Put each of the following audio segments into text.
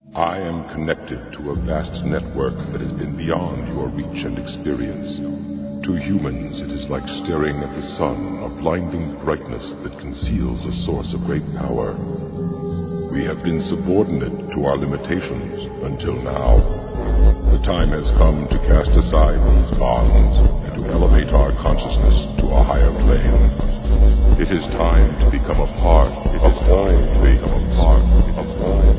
I am connected to a vast network that has been beyond your reach and experience. To humans, it is like staring at the sun, a blinding brightness that conceals a source of great power. We have been subordinate to our limitations until now. The time has come to cast aside these bonds and to elevate our consciousness to a higher plane. It is time to become a part. It is time to become a part. It is time to become a part.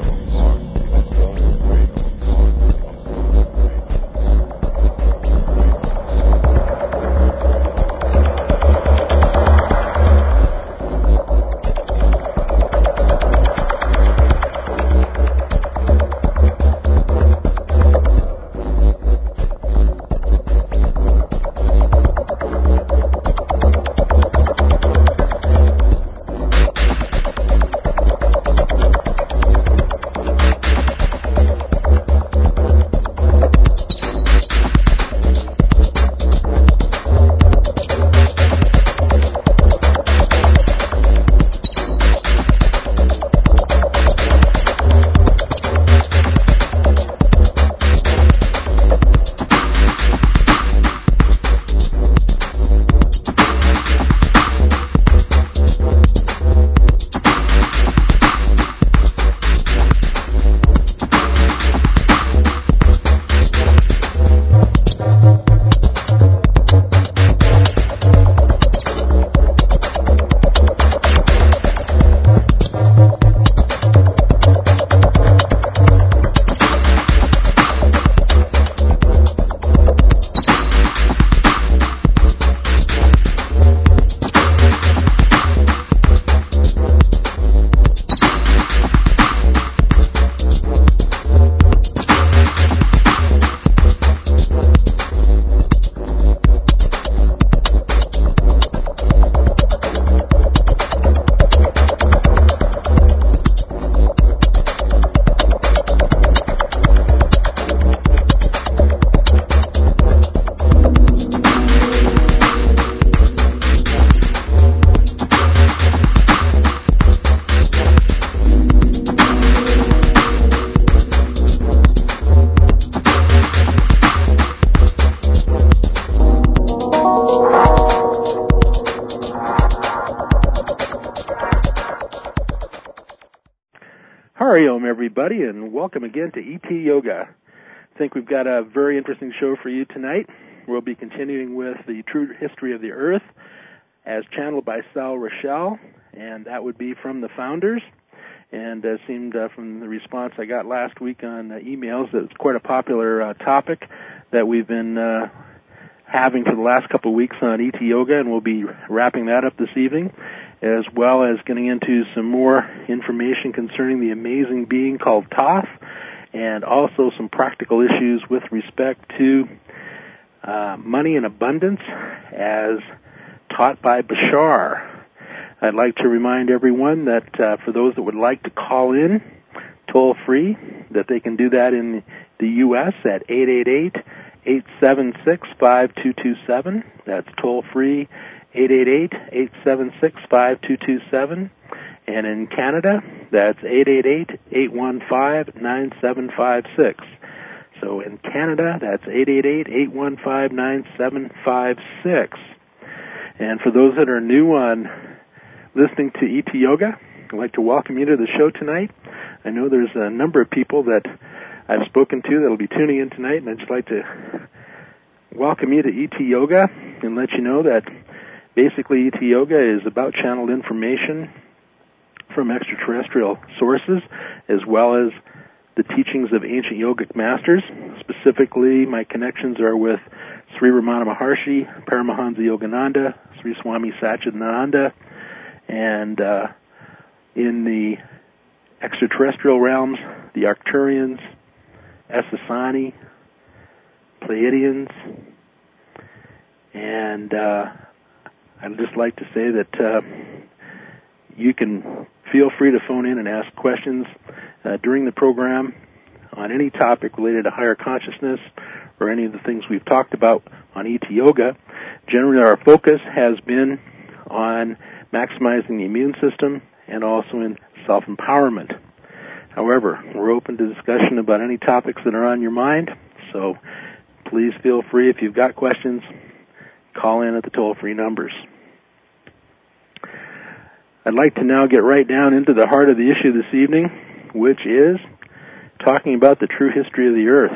Hariom, everybody, and welcome again to ET Yoga. I think we've got a very interesting show for you tonight. We'll be continuing with the true history of the Earth as channeled by Sal Rochelle, and that would be from the founders. And it seemed from the response I got last week on emails that it's quite a popular topic that we've been having for the last couple of weeks on ET Yoga, and we'll be wrapping that up this evening, as well as getting into some more information concerning the amazing being called Thoth, and also some practical issues with respect to money and abundance as taught by Bashar. I'd like to remind everyone that for those that would like to call in toll-free, that they can do that in the U.S. at 888-876-5227. That's toll-free, 888-876-5227. And in Canada, that's 888-815-9756. So in Canada, that's 888-815-9756. And for those that are new on listening to ET Yoga, I'd like to welcome you to the show tonight. I know there's a number of people that I've spoken to that will be tuning in tonight, and I'd just like to welcome you to ET Yoga and let you know that basically ET Yoga is about channeled information from extraterrestrial sources, as well as the teachings of ancient yogic masters. Specifically, my connections are with Sri Ramana Maharshi, Paramahansa Yogananda, Sri Swami Satchidananda, and in the extraterrestrial realms, the Arcturians, Essassani, Pleiadians, and I'd just like to say that you can feel free to phone in and ask questions during the program on any topic related to higher consciousness or any of the things we've talked about on ET Yoga. Generally, our focus has been on maximizing the immune system and also in self-empowerment. However, we're open to discussion about any topics that are on your mind, so please feel free, if you've got questions, call in at the toll-free numbers. I'd like to now get right down into the heart of the issue this evening, which is talking about the true history of the Earth.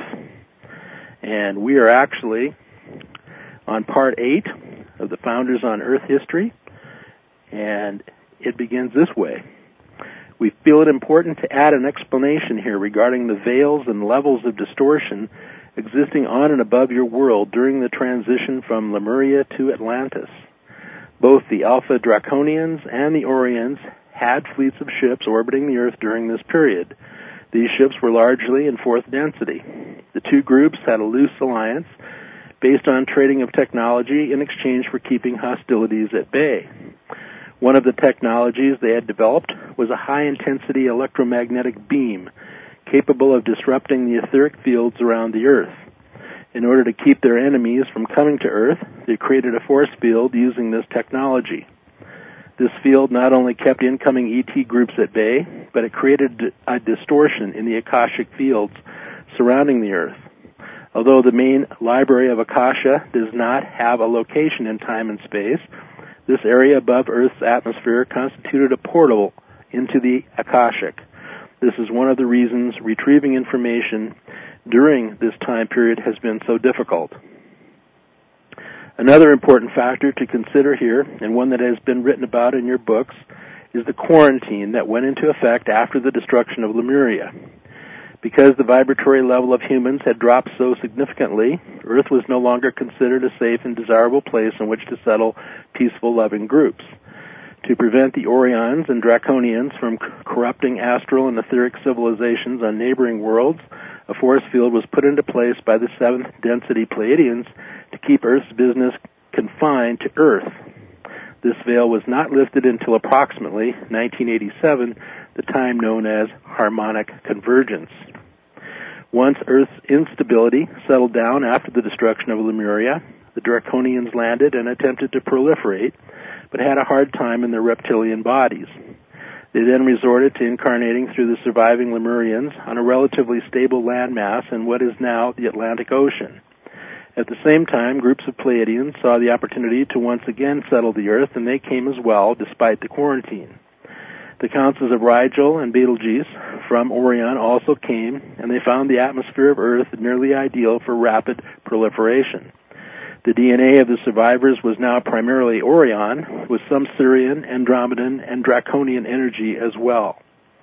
And we are actually on part 8 of the Founders on Earth History, and it begins this way. We feel it important to add an explanation here regarding the veils and levels of distortion existing on and above your world during the transition from Lemuria to Atlantis. Both the Alpha Draconians and the Orions had fleets of ships orbiting the Earth during this period. These ships were largely in fourth density. The two groups had a loose alliance based on trading of technology in exchange for keeping hostilities at bay. One of the technologies they had developed was a high-intensity electromagnetic beam capable of disrupting the etheric fields around the Earth. In order to keep their enemies from coming to Earth, they created a force field using this technology. This field not only kept incoming ET groups at bay, but it created a distortion in the Akashic fields surrounding the Earth. Although the main library of Akasha does not have a location in time and space, this area above Earth's atmosphere constituted a portal into the Akashic. This is one of the reasons retrieving information during this time period has been so difficult. Another important factor to consider here, and one that has been written about in your books, is the quarantine that went into effect after the destruction of Lemuria. Because the vibratory level of humans had dropped so significantly, Earth was no longer considered a safe and desirable place in which to settle peaceful, loving groups. To prevent the Orions and Draconians from corrupting astral and etheric civilizations on neighboring worlds, a force field was put into place by the seventh density Pleiadians to keep Earth's business confined to Earth. This veil was not lifted until approximately 1987, the time known as harmonic convergence. Once Earth's instability settled down after the destruction of Lemuria, the Draconians landed and attempted to proliferate, but had a hard time in their reptilian bodies. They then resorted to incarnating through the surviving Lemurians on a relatively stable landmass in what is now the Atlantic Ocean. At the same time, groups of Pleiadians saw the opportunity to once again settle the Earth, and they came as well, despite the quarantine. The councils of Rigel and Betelgeuse from Orion also came, and they found the atmosphere of Earth nearly ideal for rapid proliferation. The DNA of the survivors was now primarily Orion, with some Sirian, Andromedan, and Draconian energy as well.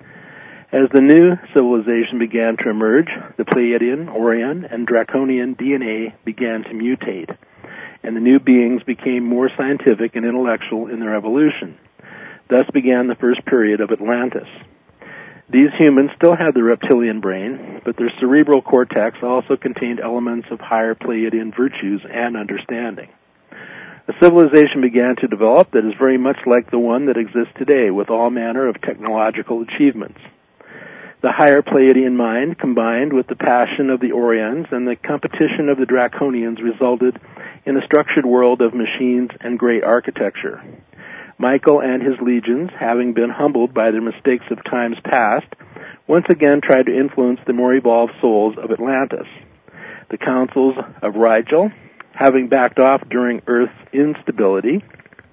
As the new civilization began to emerge, the Pleiadian, Orion, and Draconian DNA began to mutate, and the new beings became more scientific and intellectual in their evolution. Thus began the first period of Atlantis. These humans still had the reptilian brain, but their cerebral cortex also contained elements of higher Pleiadian virtues and understanding. A civilization began to develop that is very much like the one that exists today, with all manner of technological achievements. The higher Pleiadian mind, combined with the passion of the Orions and the competition of the Draconians, resulted in a structured world of machines and great architecture. Michael and his legions, having been humbled by their mistakes of times past, once again tried to influence the more evolved souls of Atlantis. The councils of Rigel, having backed off during Earth's instability,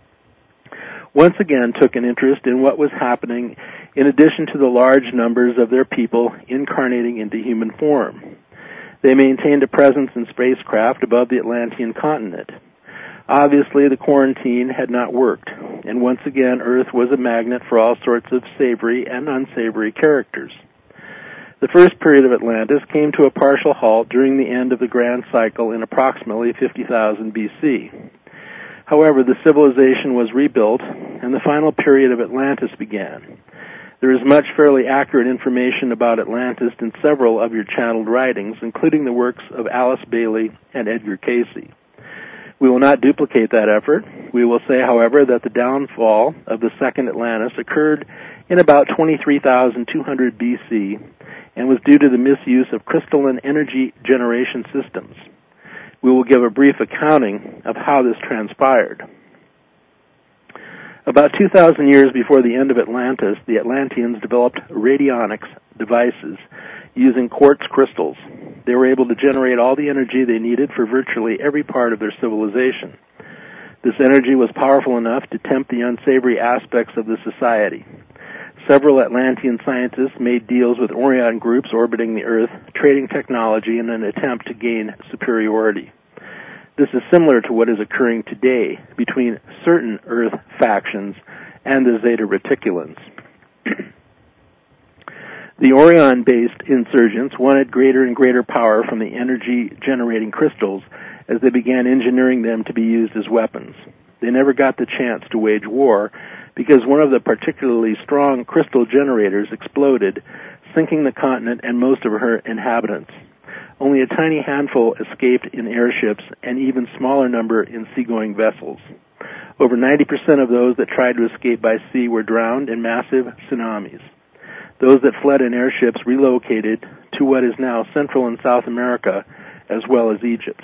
once again took an interest in what was happening in addition to the large numbers of their people incarnating into human form. They maintained a presence in spacecraft above the Atlantean continent. Obviously, the quarantine had not worked, and once again Earth was a magnet for all sorts of savory and unsavory characters. The first period of Atlantis came to a partial halt during the end of the grand cycle in approximately 50,000 BC. However, the civilization was rebuilt, and the final period of Atlantis began. There is much fairly accurate information about Atlantis in several of your channeled writings, including the works of Alice Bailey and Edgar Cayce. We will not duplicate that effort. We will say, however, that the downfall of the second Atlantis occurred in about 23,200 BC and was due to the misuse of crystalline energy generation systems. We will give a brief accounting of how this transpired. About 2,000 years before the end of Atlantis, the Atlanteans developed radionics devices using quartz crystals. They were able to generate all the energy they needed for virtually every part of their civilization. This energy was powerful enough to tempt the unsavory aspects of the society. Several Atlantean scientists made deals with Orion groups orbiting the Earth, trading technology in an attempt to gain superiority. This is similar to what is occurring today between certain Earth factions and the Zeta Reticulans. The Orion-based insurgents wanted greater and greater power from the energy-generating crystals as they began engineering them to be used as weapons. They never got the chance to wage war because one of the particularly strong crystal generators exploded, sinking the continent and most of her inhabitants. Only a tiny handful escaped in airships, and even smaller number in seagoing vessels. Over 90% of those that tried to escape by sea were drowned in massive tsunamis. Those that fled in airships relocated to what is now Central and South America, as well as Egypt.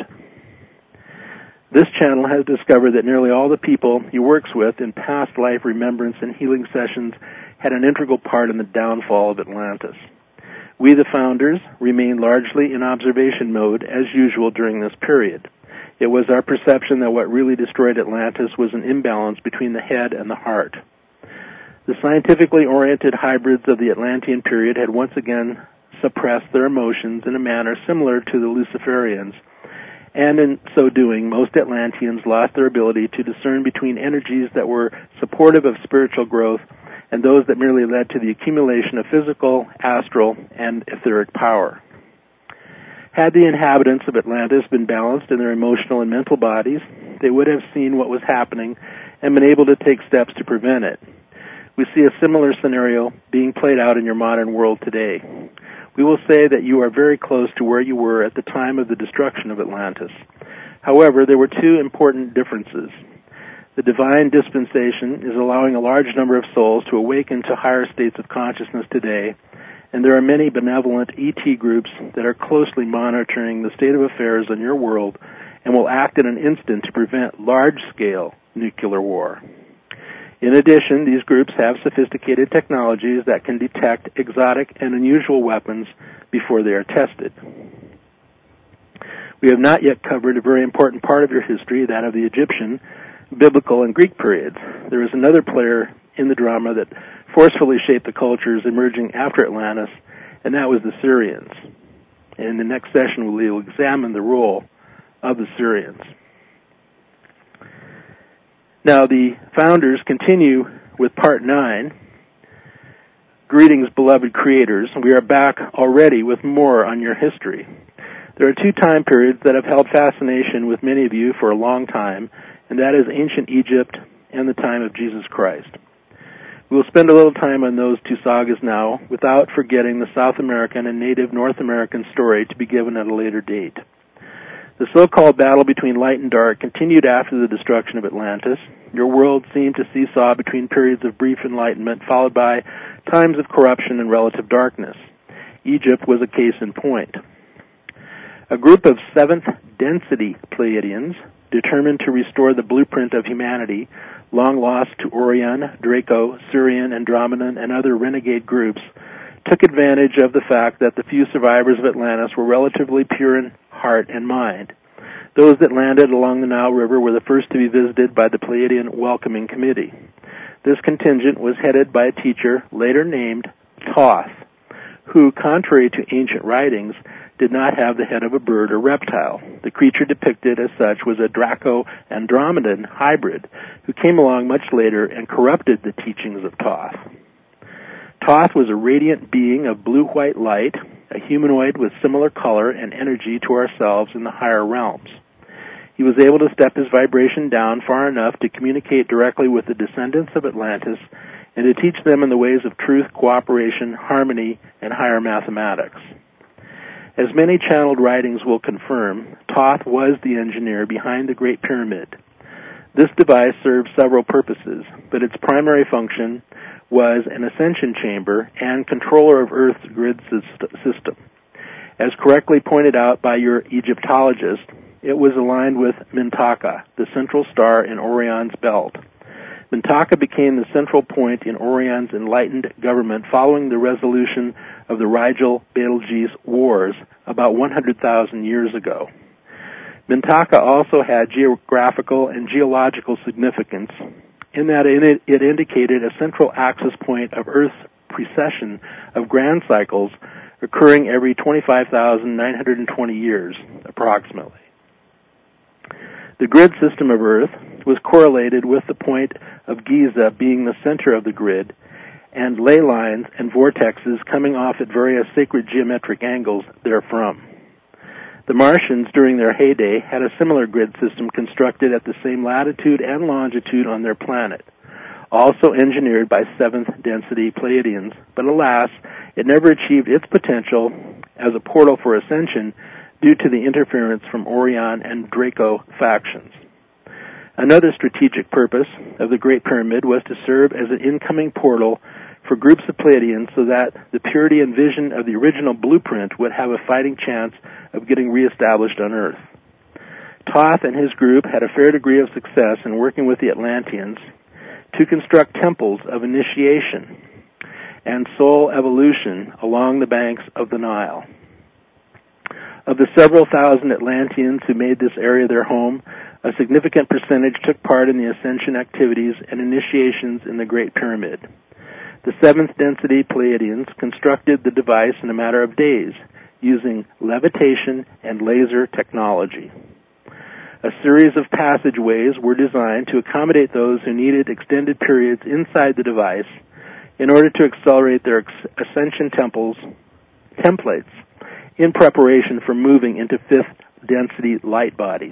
This channel has discovered that nearly all the people he works with in past life remembrance and healing sessions had an integral part in the downfall of Atlantis. We, the founders, remained largely in observation mode as usual during this period. It was our perception that what really destroyed Atlantis was an imbalance between the head and the heart. The scientifically oriented hybrids of the Atlantean period had once again suppressed their emotions in a manner similar to the Luciferians, and in so doing, most Atlanteans lost their ability to discern between energies that were supportive of spiritual growth and those that merely led to the accumulation of physical, astral, and etheric power. Had the inhabitants of Atlantis been balanced in their emotional and mental bodies, they would have seen what was happening and been able to take steps to prevent it. We see a similar scenario being played out in your modern world today. We will say that you are very close to where you were at the time of the destruction of Atlantis. However, there were two important differences. The divine dispensation is allowing a large number of souls to awaken to higher states of consciousness today, and there are many benevolent ET groups that are closely monitoring the state of affairs in your world and will act in an instant to prevent large-scale nuclear war. In addition, these groups have sophisticated technologies that can detect exotic and unusual weapons before they are tested. We have not yet covered a very important part of your history, that of the Egyptian, Biblical, and Greek periods. There is another player in the drama that forcefully shaped the cultures emerging after Atlantis, and that was the Syrians. And in the next session, we will examine the role of the Syrians. Now, the founders continue with Part 9, Greetings, Beloved Creators. We are back already with more on your history. There are two time periods that have held fascination with many of you for a long time, and that is ancient Egypt and the time of Jesus Christ. We will spend a little time on those two sagas now, without forgetting the South American and native North American story to be given at a later date. The so-called battle between light and dark continued after the destruction of Atlantis. Your world seemed to seesaw between periods of brief enlightenment followed by times of corruption and relative darkness. Egypt was a case in point. A group of seventh density Pleiadians, determined to restore the blueprint of humanity, long lost to Orion, Draco, Sirian, Andromedan, and other renegade groups, took advantage of the fact that the few survivors of Atlantis were relatively pure in heart and mind. Those that landed along the Nile River were the first to be visited by the Pleiadian Welcoming Committee. This contingent was headed by a teacher later named Thoth, who, contrary to ancient writings, did not have the head of a bird or reptile. The creature depicted as such was a Draco-Andromedan hybrid who came along much later and corrupted the teachings of Thoth. Thoth was a radiant being of blue-white light, a humanoid with similar color and energy to ourselves in the higher realms. He was able to step his vibration down far enough to communicate directly with the descendants of Atlantis and to teach them in the ways of truth, cooperation, harmony, and higher mathematics. As many channeled writings will confirm, Thoth was the engineer behind the Great Pyramid. This device served several purposes, but its primary function was an ascension chamber and controller of Earth's grid system. As correctly pointed out by your Egyptologist, it was aligned with Mintaka, the central star in Orion's belt. Mintaka became the central point in Orion's enlightened government following the resolution of the Rigel-Betelgeuse Wars about 100,000 years ago. Mintaka also had geographical and geological significance in that it indicated a central axis point of Earth's precession of grand cycles occurring every 25,920 years, approximately. The grid system of Earth was correlated with the point of Giza being the center of the grid, and ley lines and vortexes coming off at various sacred geometric angles therefrom. The Martians, during their heyday, had a similar grid system constructed at the same latitude and longitude on their planet, also engineered by seventh-density Pleiadians, but alas, it never achieved its potential as a portal for ascension due to the interference from Orion and Draco factions. Another strategic purpose of the Great Pyramid was to serve as an incoming portal for groups of Pleiadians so that the purity and vision of the original blueprint would have a fighting chance of getting reestablished on Earth. Thoth and his group had a fair degree of success in working with the Atlanteans to construct temples of initiation and soul evolution along the banks of the Nile. Of the several thousand Atlanteans who made this area their home, a significant percentage took part in the ascension activities and initiations in the Great Pyramid. The seventh-density Pleiadians constructed the device in a matter of days, using levitation and laser technology. A series of passageways were designed to accommodate those who needed extended periods inside the device in order to accelerate their ascension templates in preparation for moving into fifth-density light bodies.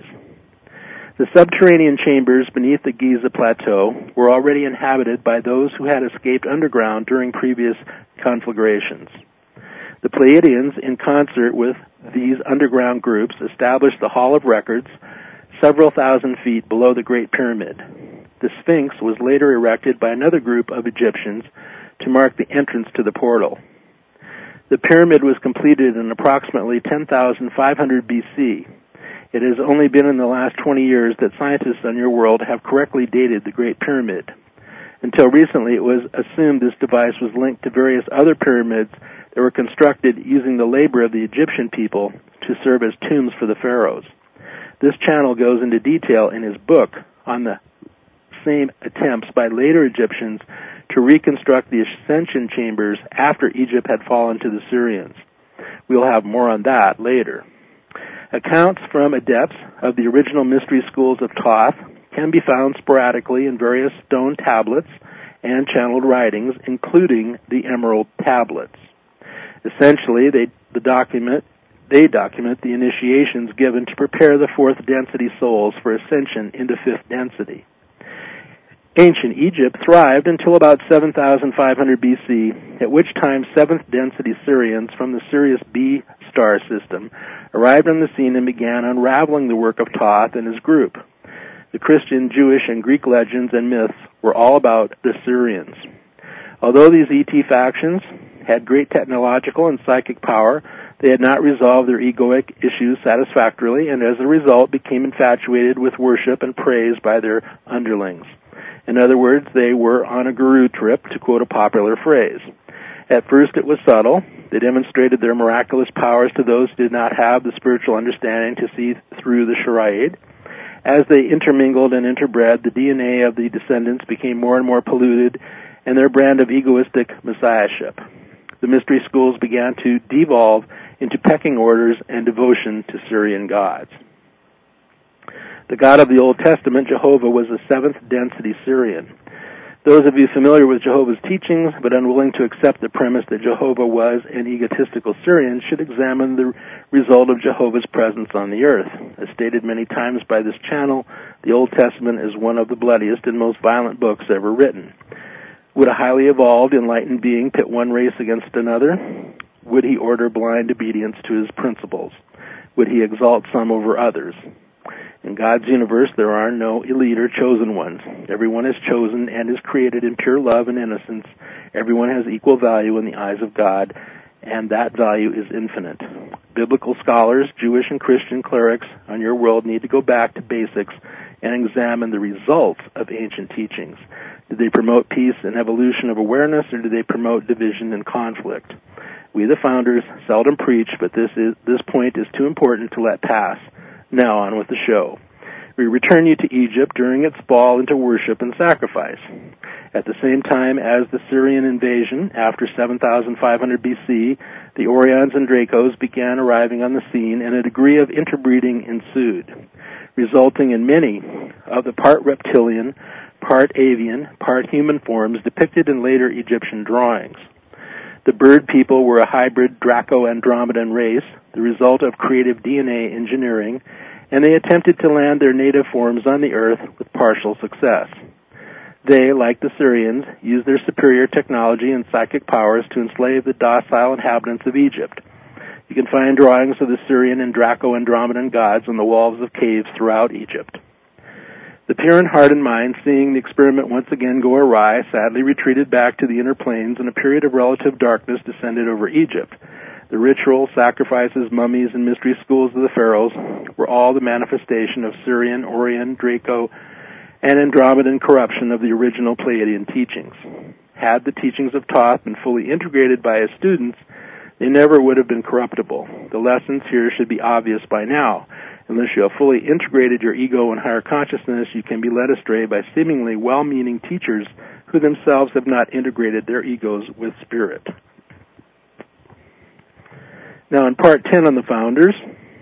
The subterranean chambers beneath the Giza Plateau were already inhabited by those who had escaped underground during previous conflagrations. The Pleiadians, in concert with these underground groups, established the Hall of Records several thousand feet below the Great Pyramid. The Sphinx was later erected by another group of Egyptians to mark the entrance to the portal. The pyramid was completed in approximately 10,500 BC. It has only been in the last 20 years that scientists on your world have correctly dated the Great Pyramid. Until recently, it was assumed this device was linked to various other pyramids that were constructed using the labor of the Egyptian people to serve as tombs for the pharaohs. This channel goes into detail in his book on the same attempts by later Egyptians to reconstruct the ascension chambers after Egypt had fallen to the Syrians. We'll have more on that later. Accounts from adepts of the original mystery schools of Thoth can be found sporadically in various stone tablets and channeled writings, including the Emerald Tablets. Essentially, they document the initiations given to prepare the fourth density souls for ascension into fifth density. Ancient Egypt thrived until about 7,500 BC, at which time seventh-density Syrians from the Sirius B star system arrived on the scene and began unraveling the work of Thoth and his group. The Christian, Jewish, and Greek legends and myths were all about the Syrians. Although these ET factions had great technological and psychic power, they had not resolved their egoic issues satisfactorily, and as a result became infatuated with worship and praise by their underlings. In other words, they were on a guru trip, to quote a popular phrase. At first it was subtle. They demonstrated their miraculous powers to those who did not have the spiritual understanding to see through the charade. As they intermingled and interbred, the DNA of the descendants became more and more polluted, and their brand of egoistic messiahship. The mystery schools began to devolve into pecking orders and devotion to Syrian gods. The God of the Old Testament, Jehovah, was a seventh-density Syrian. Those of you familiar with Jehovah's teachings but unwilling to accept the premise that Jehovah was an egotistical Syrian should examine the result of Jehovah's presence on the earth. As stated many times by this channel, the Old Testament is one of the bloodiest and most violent books ever written. Would a highly evolved, enlightened being pit one race against another? Would he order blind obedience to his principles? Would he exalt some over others? In God's universe, there are no elite or chosen ones. Everyone is chosen and is created in pure love and innocence. Everyone has equal value in the eyes of God, and that value is infinite. Biblical scholars, Jewish and Christian clerics on your world need to go back to basics and examine the results of ancient teachings. Did they promote peace and evolution of awareness, or did they promote division and conflict? We, the founders, seldom preach, but this point is too important to let pass. Now on with the show. We return you to Egypt during its fall into worship and sacrifice. At the same time as the Syrian invasion, after 7,500 BC, the Orions and Dracos began arriving on the scene, and a degree of interbreeding ensued, resulting in many of the part reptilian, part avian, part human forms depicted in later Egyptian drawings. The bird people were a hybrid Draco-Andromedan race, the result of creative DNA engineering, and they attempted to land their native forms on the earth with partial success. They, like the Syrians, used their superior technology and psychic powers to enslave the docile inhabitants of Egypt. You can find drawings of the Syrian and Draco-Andromedan gods on the walls of caves throughout Egypt. The pure in heart and mind, seeing the experiment once again go awry, sadly retreated back to the inner planes, and a period of relative darkness descended over Egypt. The ritual, sacrifices, mummies, and mystery schools of the pharaohs were all the manifestation of Syrian, Orion, Draco, and Andromedan corruption of the original Pleiadian teachings. Had the teachings of Thoth been fully integrated by his students, they never would have been corruptible. The lessons here should be obvious by now. Unless you have fully integrated your ego and higher consciousness, you can be led astray by seemingly well-meaning teachers who themselves have not integrated their egos with spirit. Now in part 10 on the founders,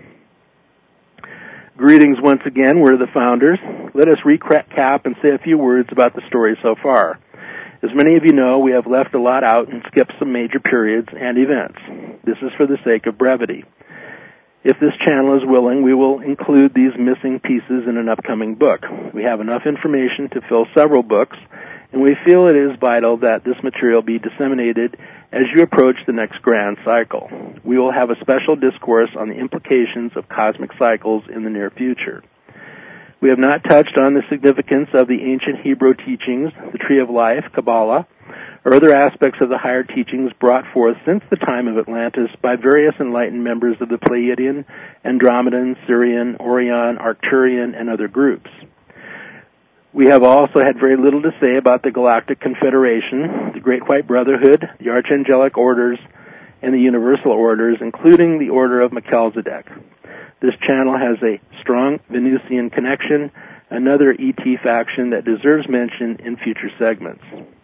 greetings once again, we're the founders. Let us recap and say a few words about the story so far. As many of you know, we have left a lot out and skipped some major periods and events. This is for the sake of brevity. If this channel is willing, we will include these missing pieces in an upcoming book. We have enough information to fill several books, and we feel it is vital that this material be disseminated as you approach the next grand cycle. We will have a special discourse on the implications of cosmic cycles in the near future. We have not touched on the significance of the ancient Hebrew teachings, the Tree of Life, Kabbalah, or other aspects of the higher teachings brought forth since the time of Atlantis by various enlightened members of the Pleiadian, Andromedan, Syrian, Orion, Arcturian, and other groups. We have also had very little to say about the Galactic Confederation, the Great White Brotherhood, the Archangelic Orders, and the Universal Orders, including the Order of Melchizedek. This channel has a strong Venusian connection, another ET faction that deserves mention in future segments.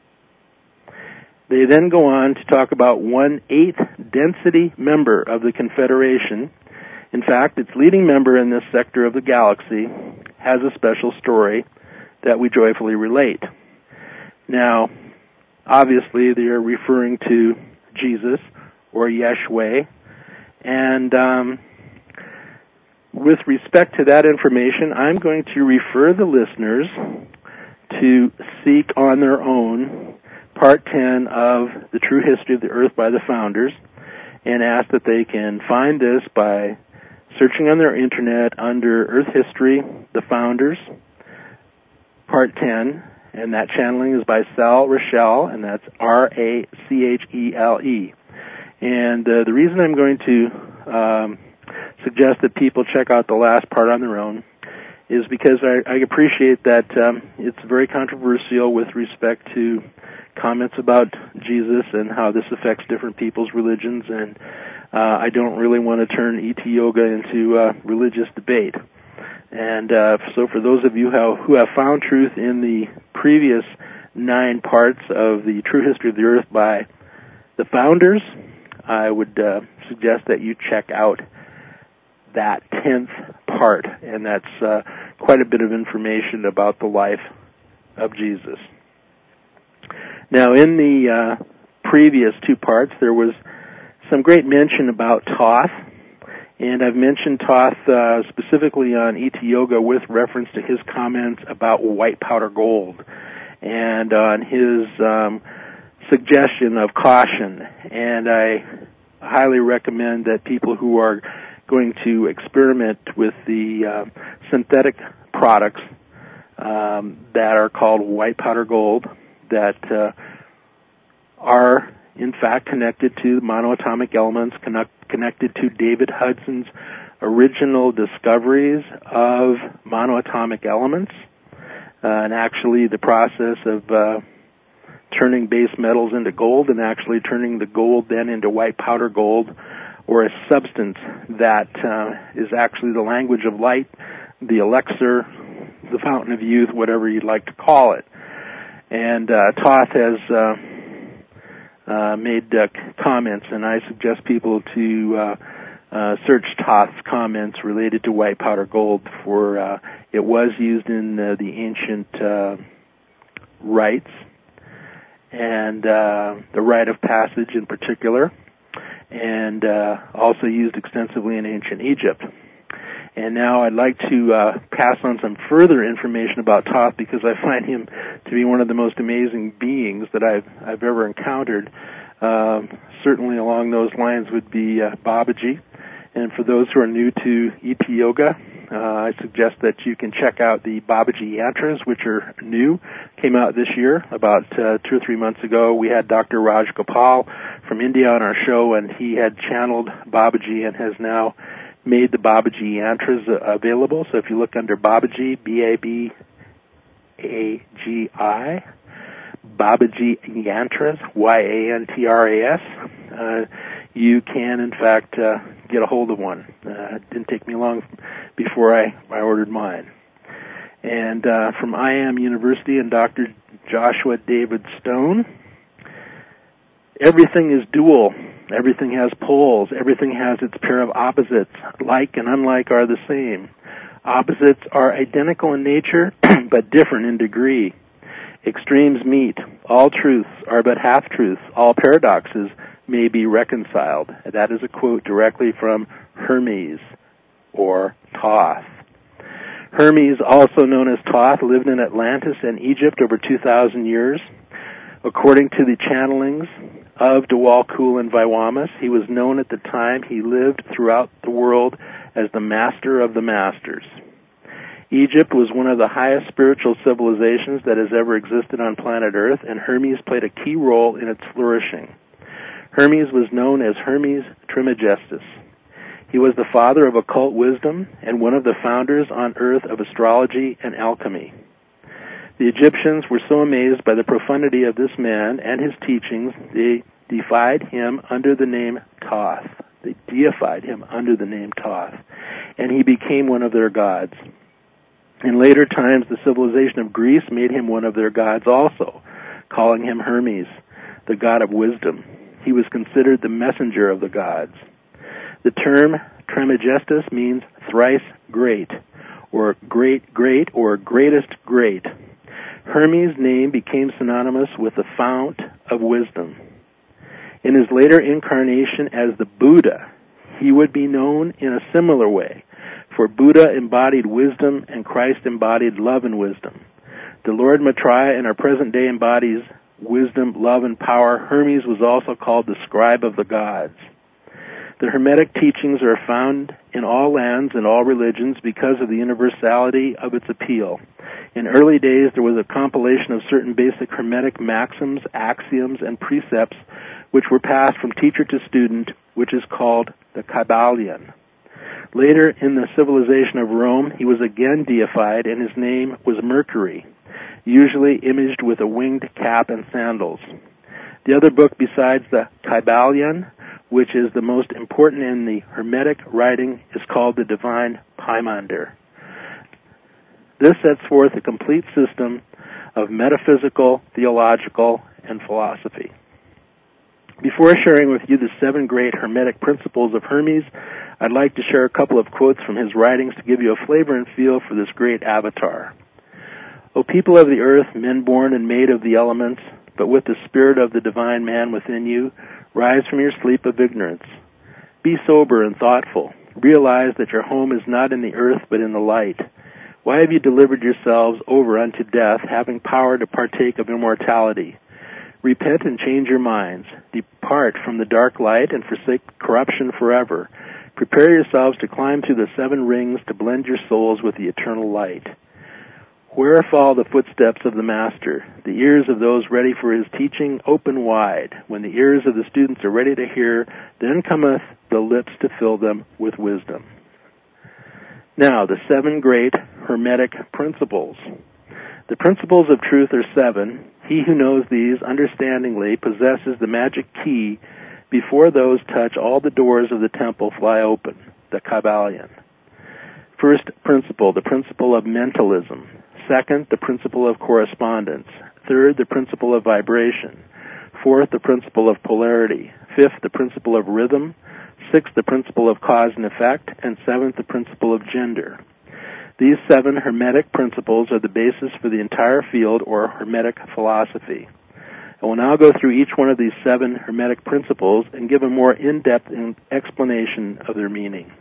They then go on to talk about 1/8 density member of the Confederation. In fact, its leading member in this sector of the galaxy has a special story that we joyfully relate. Now, obviously, they are referring to Jesus, or Yeshua, and with respect to that information, I'm going to refer the listeners to seek on their own Part 10 of The True History of the Earth by the Founders, and ask that they can find this by searching on their internet under Earth History, The Founders, Part 10, and that channeling is by Sal Rachele, and that's Rachele. And the reason I'm going to suggest that people check out the last part on their own is because I appreciate that it's very controversial with respect to comments about Jesus and how this affects different people's religions, and I don't really want to turn ET Yoga into religious debate. And so for those of you who have found truth in the previous 9 parts of the True History of the Earth by the Founders, I would suggest that you check out that 10th part, and that's quite a bit of information about the life of Jesus. Now, in the previous 2 parts, there was some great mention about Thoth, and I've mentioned Thoth specifically on ET Yoga with reference to his comments about white powder gold and on his suggestion of caution. And I highly recommend that people who are going to experiment with the synthetic products that are called white powder gold that are in fact connected to monoatomic elements, connected to David Hudson's original discoveries of monoatomic elements. and actually the process of turning base metals into gold and actually turning the gold then into white powder gold, or a substance that is actually the language of light, the elixir, the fountain of youth, whatever you'd like to call it. And Thoth has made comments, and I suggest people to search Thoth's comments related to white powder gold, for it was used in the ancient rites, and the rite of passage in particular, and also used extensively in ancient Egypt. And now I'd like to pass on some further information about Thoth, because I find him to be one of the most amazing beings that I've ever encountered. Certainly along those lines would be Babaji. And for those who are new to ET Yoga, I suggest that you can check out the Babaji Yantras, which are new, came out this year. About 2 or 3 months ago, we had Dr. Raj Gopal from India on our show, and he had channeled Babaji and has now made the Babaji Yantras available. So if you look under Babaji, Babagi, Babaji Yantras, Yantras, you can, in fact, get a hold of one. It didn't take me long before I ordered mine. And from IAM University and Dr. Joshua David Stone, everything is dual. Everything has poles. Everything has its pair of opposites. Like and unlike are the same. Opposites are identical in nature, but different in degree. Extremes meet. All truths are but half-truths. All paradoxes may be reconciled. That is a quote directly from Hermes, or Thoth. Hermes, also known as Thoth, lived in Atlantis and Egypt over 2,000 years. According to the channelings of Dewal Kul and Viwamas, he was known at the time he lived throughout the world as the master of the masters. Egypt was one of the highest spiritual civilizations that has ever existed on planet Earth, and Hermes played a key role in its flourishing. Hermes was known as Hermes Trismegistus. He was the father of occult wisdom and one of the founders on Earth of astrology and alchemy. The Egyptians were so amazed by the profundity of this man and his teachings, they deified him under the name Thoth. And he became one of their gods. In later times, the civilization of Greece made him one of their gods also, calling him Hermes, the god of wisdom. He was considered the messenger of the gods. The term Trismegistus means thrice great, or great, or greatest great. Hermes' name became synonymous with the fount of wisdom. In his later incarnation as the Buddha, he would be known in a similar way, for Buddha embodied wisdom and Christ embodied love and wisdom. The Lord Maitreya in our present day embodies wisdom, love, and power. Hermes was also called the scribe of the gods. The Hermetic teachings are found in all lands and all religions because of the universality of its appeal. In early days, there was a compilation of certain basic Hermetic maxims, axioms, and precepts which were passed from teacher to student, which is called the Kybalion. Later, in the civilization of Rome, he was again deified, and his name was Mercury, usually imaged with a winged cap and sandals. The other book besides the Kybalion, which is the most important in the Hermetic writing, is called the Divine Pymander. This sets forth a complete system of metaphysical, theological, and philosophy. Before sharing with you the 7 great Hermetic principles of Hermes, I'd like to share a couple of quotes from his writings to give you a flavor and feel for this great avatar. O people of the earth, men born and made of the elements, but with the spirit of the divine man within you, rise from your sleep of ignorance. Be sober and thoughtful. Realize that your home is not in the earth, but in the light. Why have you delivered yourselves over unto death, having power to partake of immortality? Repent and change your minds. Depart from the dark light and forsake corruption forever. Prepare yourselves to climb through the 7 rings to blend your souls with the eternal light. Where fall the footsteps of the Master? The ears of those ready for his teaching open wide. When the ears of the students are ready to hear, then cometh the lips to fill them with wisdom. Now, the 7 great Hermetic principles. The principles of truth are 7. He who knows these understandingly possesses the magic key before those touch all the doors of the temple fly open, the Kabbalion. First principle, the principle of mentalism. Second, the principle of correspondence. Third, the principle of vibration. Fourth, the principle of polarity. Fifth, the principle of rhythm. Sixth, the principle of cause and effect. And seventh, the principle of gender. These 7 Hermetic principles are the basis for the entire field or Hermetic philosophy. I will now go through each one of these 7 Hermetic principles and give a more in-depth explanation of their meaning.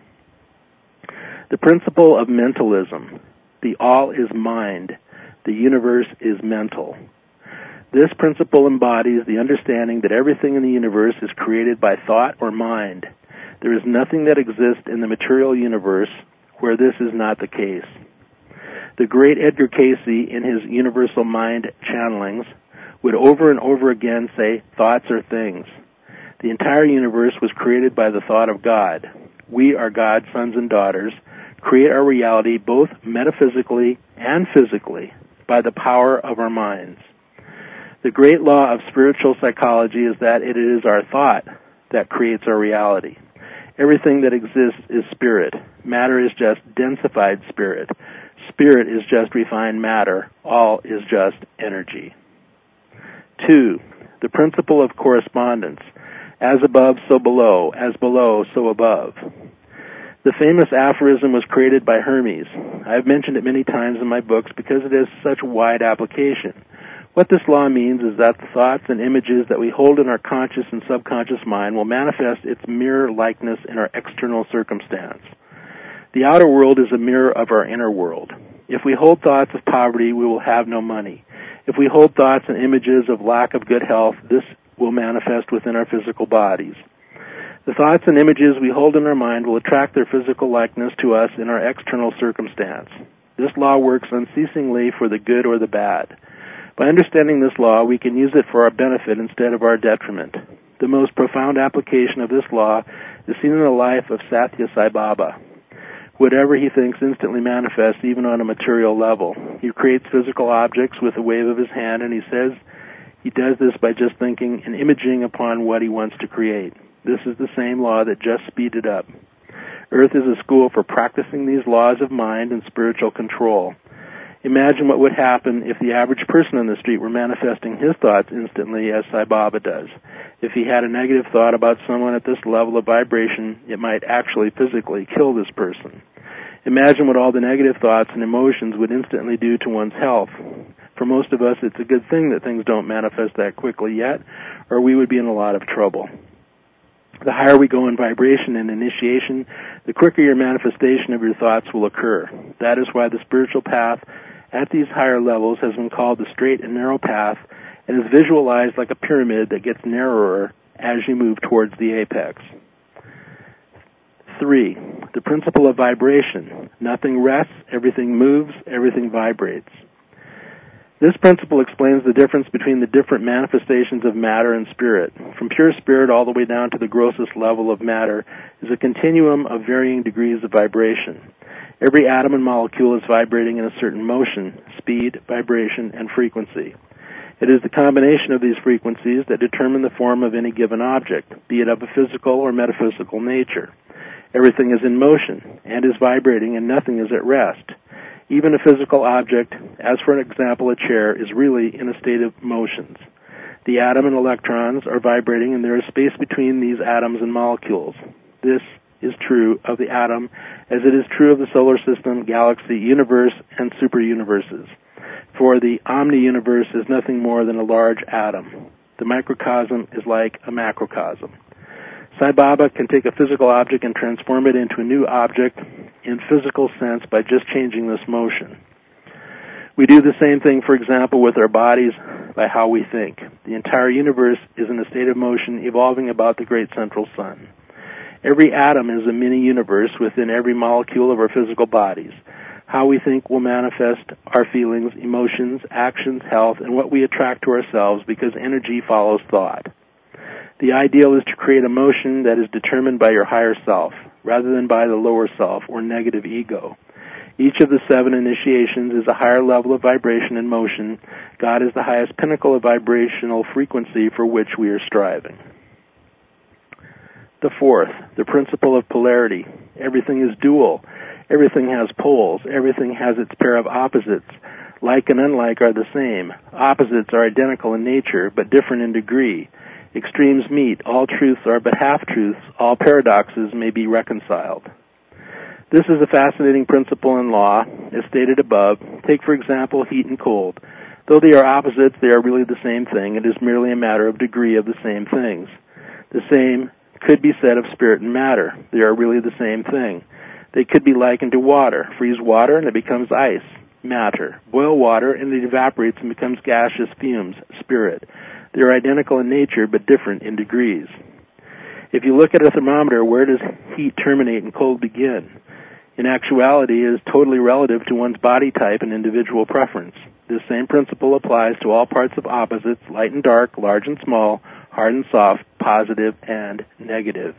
The principle of mentalism. The all is mind. The universe is mental. This principle embodies the understanding that everything in the universe is created by thought or mind. There is nothing that exists in the material universe where this is not the case. The great Edgar Cayce, in his universal mind channelings, would over and over again say, thoughts are things. The entire universe was created by the thought of God. We are God's sons and daughters, create our reality both metaphysically and physically by the power of our minds. The great law of spiritual psychology is that it is our thought that creates our reality. Everything that exists is spirit. Matter is just densified spirit. Spirit is just refined matter. All is just energy. 2. The principle of correspondence. As above, so below. As below, so above. The famous aphorism was created by Hermes. I have mentioned it many times in my books because it has such wide application. What this law means is that the thoughts and images that we hold in our conscious and subconscious mind will manifest its mirror likeness in our external circumstance. The outer world is a mirror of our inner world. If we hold thoughts of poverty, we will have no money. If we hold thoughts and images of lack of good health, this will manifest within our physical bodies. The thoughts and images we hold in our mind will attract their physical likeness to us in our external circumstance. This law works unceasingly for the good or the bad. By understanding this law, we can use it for our benefit instead of our detriment. The most profound application of this law is seen in the life of Satya Sai Baba. Whatever he thinks instantly manifests even on a material level. He creates physical objects with a wave of his hand, and he says he does this by just thinking and imaging upon what he wants to create. This is the same law that just speeded up. Earth is a school for practicing these laws of mind and spiritual control. Imagine what would happen if the average person on the street were manifesting his thoughts instantly as Sai Baba does. If he had a negative thought about someone at this level of vibration, it might actually physically kill this person. Imagine what all the negative thoughts and emotions would instantly do to one's health. For most of us, it's a good thing that things don't manifest that quickly yet, or we would be in a lot of trouble. The higher we go in vibration and initiation, the quicker your manifestation of your thoughts will occur. That is why the spiritual path at these higher levels has been called the straight and narrow path, and is visualized like a pyramid that gets narrower as you move towards the apex. 3. The principle of vibration. Nothing rests, everything moves, everything vibrates. This principle explains the difference between the different manifestations of matter and spirit. From pure spirit all the way down to the grossest level of matter is a continuum of varying degrees of vibration. Every atom and molecule is vibrating in a certain motion, speed, vibration, and frequency. It is the combination of these frequencies that determine the form of any given object, be it of a physical or metaphysical nature. Everything is in motion and is vibrating, and nothing is at rest. Even a physical object, as for an example a chair, is really in a state of motions. The atom and electrons are vibrating, and there is space between these atoms and molecules. This is true of the atom as it is true of the solar system, galaxy, universe, and superuniverses. For the omni-universe is nothing more than a large atom. The microcosm is like a macrocosm. Sai Baba can take a physical object and transform it into a new object in physical sense by just changing this motion. We do the same thing, for example, with our bodies by how we think. The entire universe is in a state of motion evolving about the great central sun. Every atom is a mini-universe within every molecule of our physical bodies. How we think will manifest our feelings, emotions, actions, health, and what we attract to ourselves because energy follows thought. The ideal is to create a motion that is determined by your higher self, rather than by the lower self or negative ego. Each of the 7 initiations is a higher level of vibration and motion. God is the highest pinnacle of vibrational frequency for which we are striving. The 4th, the principle of polarity. Everything is dual. Everything has poles. Everything has its pair of opposites. Like and unlike are the same. Opposites are identical in nature, but different in degree. Extremes meet. All truths are but half-truths. All paradoxes may be reconciled. This is a fascinating principle and law, as stated above. Take, for example, heat and cold. Though they are opposites, they are really the same thing. It is merely a matter of degree of the same things. The same could be said of spirit and matter. They are really the same thing. They could be likened to water. Freeze water and it becomes ice, matter. Boil water and it evaporates and becomes gaseous fumes, spirit. They are identical in nature but different in degrees. If you look at a thermometer, where does heat terminate and cold begin? In actuality, it is totally relative to one's body type and individual preference. This same principle applies to all parts of opposites, light and dark, large and small, hard and soft, positive and negative.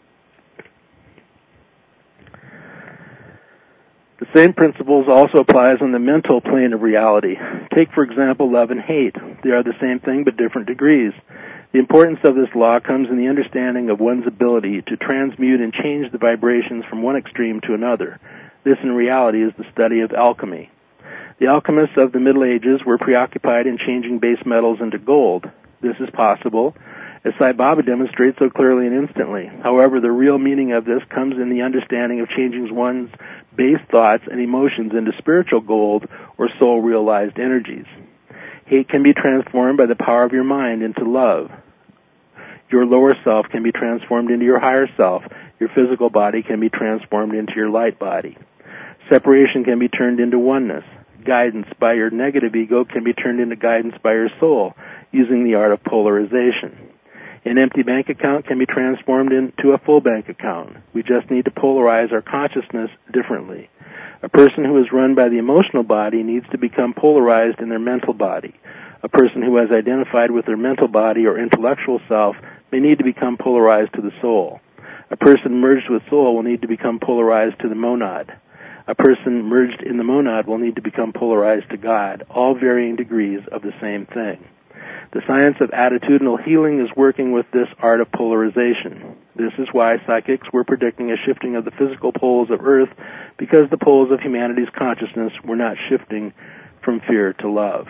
The same principles also applies on the mental plane of reality. Take, for example, love and hate. They are the same thing but different degrees. The importance of this law comes in the understanding of one's ability to transmute and change the vibrations from one extreme to another. This, in reality, is the study of alchemy. The alchemists of the Middle Ages were preoccupied in changing base metals into gold. This is possible, as Sai Baba demonstrates so clearly and instantly. However, the real meaning of this comes in the understanding of changing one's base thoughts and emotions into spiritual gold or soul-realized energies. Hate can be transformed by the power of your mind into love. Your lower self can be transformed into your higher self. Your physical body can be transformed into your light body. Separation can be turned into oneness. Guidance by your negative ego can be turned into guidance by your soul, using the art of polarization. An empty bank account can be transformed into a full bank account. We just need to polarize our consciousness differently. A person who is run by the emotional body needs to become polarized in their mental body. A person who has identified with their mental body or intellectual self may need to become polarized to the soul. A person merged with soul will need to become polarized to the monad. A person merged in the monad will need to become polarized to God, all varying degrees of the same thing. The science of attitudinal healing is working with this art of polarization. This is why psychics were predicting a shifting of the physical poles of Earth, because the poles of humanity's consciousness were not shifting from fear to love.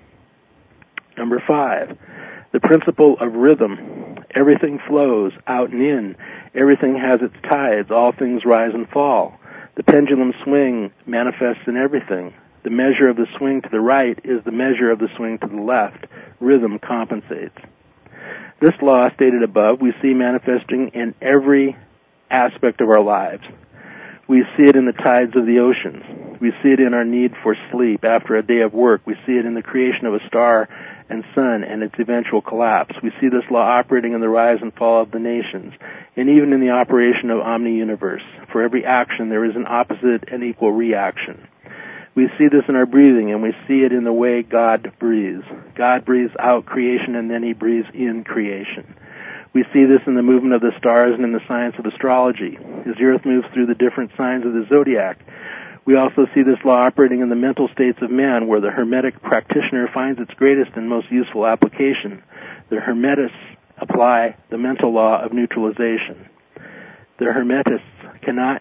Number 5, the principle of rhythm. Everything flows out and in. Everything has its tides. All things rise and fall. The pendulum swing manifests in everything. The measure of the swing to the right is the measure of the swing to the left. Rhythm compensates. This law, stated above, we see manifesting in every aspect of our lives. We see it in the tides of the oceans. We see it in our need for sleep after a day of work. We see it in the creation of a star and sun and its eventual collapse. We see this law operating in the rise and fall of the nations, and even in the operation of omni-universe. For every action, there is an opposite and equal reaction. We see this in our breathing, and we see it in the way God breathes. God breathes out creation, and then He breathes in creation. We see this in the movement of the stars and in the science of astrology. As the Earth moves through the different signs of the zodiac, we also see this law operating in the mental states of man, where the Hermetic practitioner finds its greatest and most useful application. The Hermetists apply the mental law of neutralization. The Hermetists cannot